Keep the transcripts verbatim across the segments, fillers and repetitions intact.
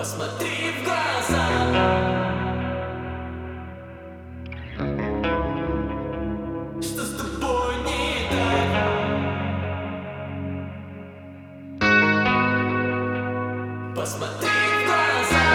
Посмотри в глаза. Что с тобой не так? Посмотри в глаза.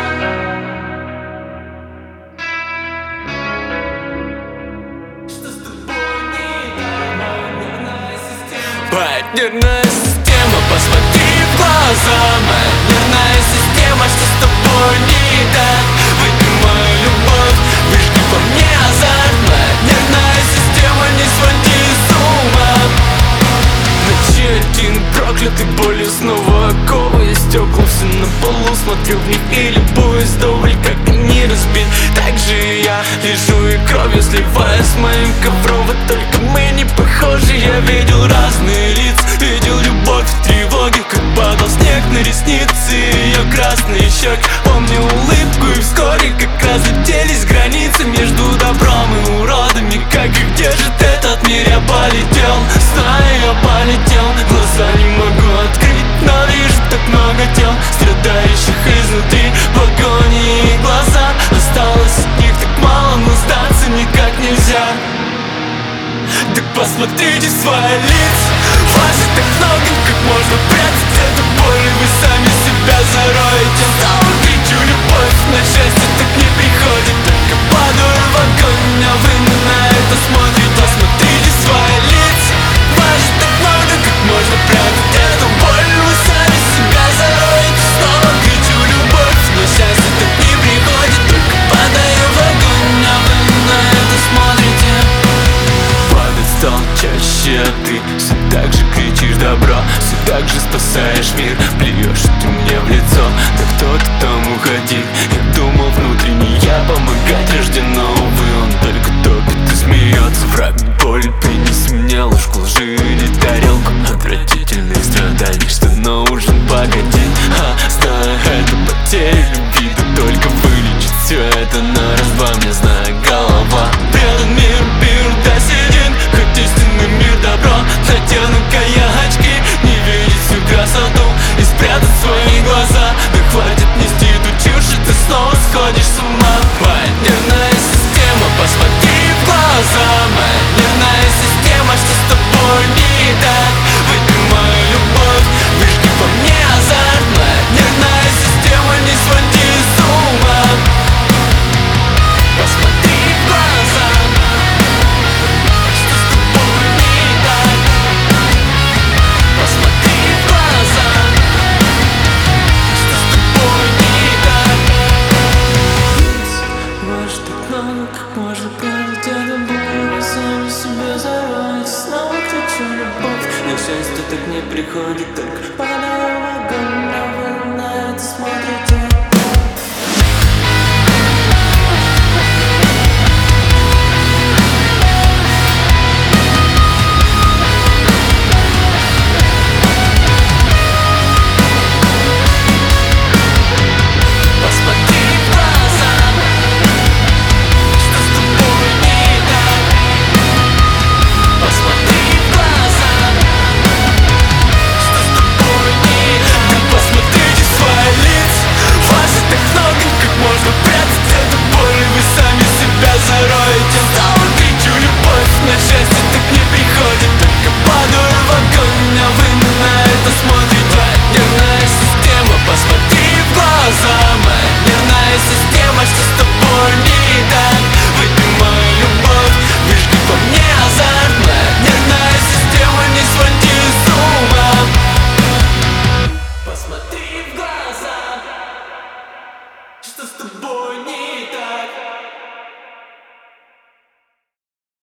Что с тобой не так? Нервная система. Моя нервная система. Посмотри в глаза. Моя нервная система. Что с тобой не так? Выпей мою любовь, выжги по мне азарт. Моя нервная система, не своди с ума. Ночи один проклятый болью снова оковы стекла все на полу, смотрю в них и любуюсь вдоволь, как они разбит. Так же и я лежу и кровью сливаюсь с моим ковром. Вот только мы не похожи. Я видел разные лица, видел любовь в тревоге, как падал снег на ресницы ее красные щеки. Помню улыбку, и вскоре как раз заделись границы между добром и уродами. Как их держит этот мир, я полетел, знаю, я полетел. Глаза не могу открыть, но вижу так много тел, страдающих изнутри в агонии. Глаза, осталось от них так мало, но сдаться никак нельзя. Так посмотрите в свои лица, вас же так много, как можно прятать эту боль, и вы сами себя зароете. Снова кричу любовь, на счастье так не приходит, только падаю в огонь, а вы на это смотрите. Посмотрите в свои лица, вас же так много, как можно прятать эту боль, вы сами себя зароете. Снова кричу любовь, на счастье так не приходит, только падаю в огонь, а вы на это смотрите. Падать стал чаще, а ты все так же кричишь добро, все так же спасаешь мир, плюешь ты мне в лицо. Да кто ты там, уходи, я думал внутренне я помогать рожден, но увы, он только топит и смеется. Враг боль, принеси мне ложку лжи или тарелку отвратительных страданий, что на ужин погоди. А, знаю, это потеря,